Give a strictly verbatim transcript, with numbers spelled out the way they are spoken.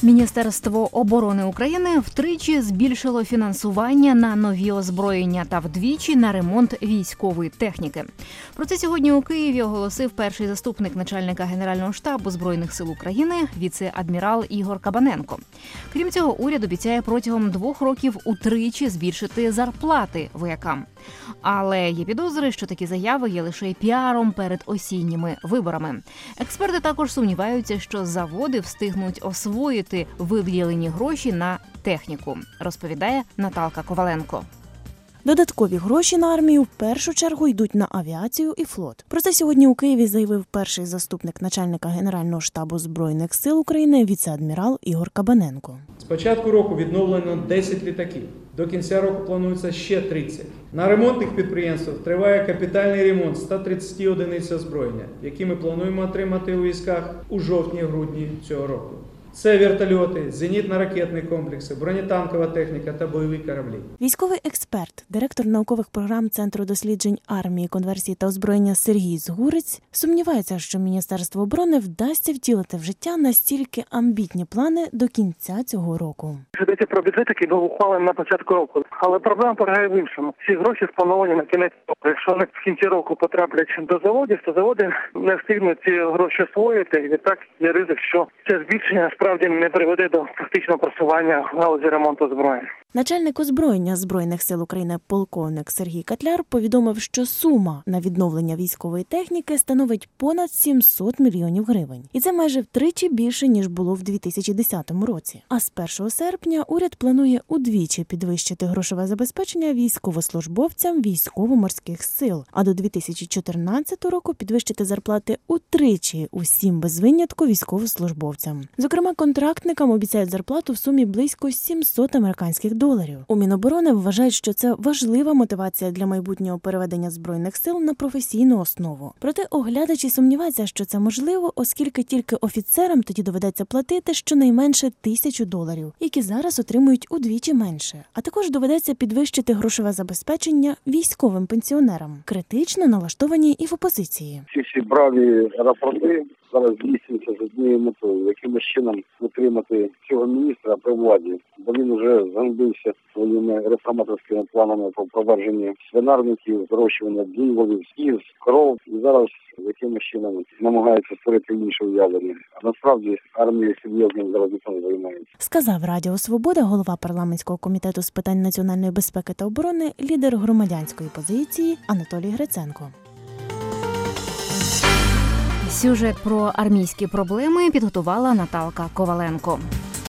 Міністерство оборони України втричі збільшило фінансування на нові озброєння та вдвічі на ремонт військової техніки. Про це сьогодні у Києві оголосив перший заступник начальника Генерального штабу Збройних сил України, віце-адмірал Ігор Кабаненко. Крім цього, уряд обіцяє протягом двох років утричі збільшити зарплати воякам. Але є підозри, що такі заяви є лише піаром перед осінніми виборами. Експерти також сумніваються, що заводи встигнуть освоїти виділені гроші на техніку, розповідає Наталка Коваленко. Додаткові гроші на армію в першу чергу йдуть на авіацію і флот. Про це сьогодні у Києві заявив перший заступник начальника Генерального штабу Збройних сил України віце-адмірал Ігор Кабаненко. З початку року відновлено десять літаків. До кінця року планується ще тридцять. На ремонтних підприємствах триває капітальний ремонт ста тридцяти одиниць озброєння, які ми плануємо отримати у військах у жовтні-грудні цього року. Це вертольоти, зенітно-ракетні комплекси, бронетанкова техніка та бойові кораблі. Військовий експерт, директор наукових програм Центру досліджень армії, конверсії та озброєння Сергій Згурець сумнівається, що Міністерство оборони вдасться втілити в життя настільки амбітні плани до кінця цього року. Йдеться про бюджет, який був ухвалений на початку року. Але проблема полягає в іншому. Ці гроші сплановані на кінець року. Якщо вони в кінці року потраплять до заводів, то заводи не встигнуть ці гроші освоїти. І відтак є ризик, що це збільшення справді не приведе до фактичного просування в галузі ремонту зброї. Начальник озброєння Збройних сил України полковник Сергій Котляр повідомив, що сума на відновлення військової техніки становить понад сімсот мільйонів гривень. І це майже втричі більше, ніж було в дві тисячі десятому році. А з першого серпня уряд планує удвічі підвищити грошове забезпечення військовослужбовцям військово-морських сил, а до дві тисячі чотирнадцятого року підвищити зарплати утричі усім без винятку військовослужбовцям. Зокрема, контрактникам обіцяють зарплату в сумі близько сімсот американських доларів. У Міноборони вважають, що це важлива мотивація для майбутнього переведення Збройних сил на професійну основу. Проте оглядачі сумніваються, що це можливо, оскільки тільки офіцерам тоді доведеться платити щонайменше тисячу доларів, які зараз отримують удвічі менше. А також доведеться підвищити грошове забезпечення військовим пенсіонерам, критично налаштовані і в опозиції. Ці всі браві рапорти зараз здійснюються з однією метою, якимось чином утримати цього міністра при владі, бо він вже зганьбився своїми реформаторськими планами по провадженні свинарників, зрощування діволів, кіз, коров, і зараз якимось чином намагаються створити інше уявлення. А насправді армія серйозним зараз ніхто не займається. Сказав Радіо Свобода голова парламентського комітету з питань національної безпеки та оборони, лідер громадянської позиції Анатолій Гриценко. Сюжет про армійські проблеми підготувала Наталка Коваленко.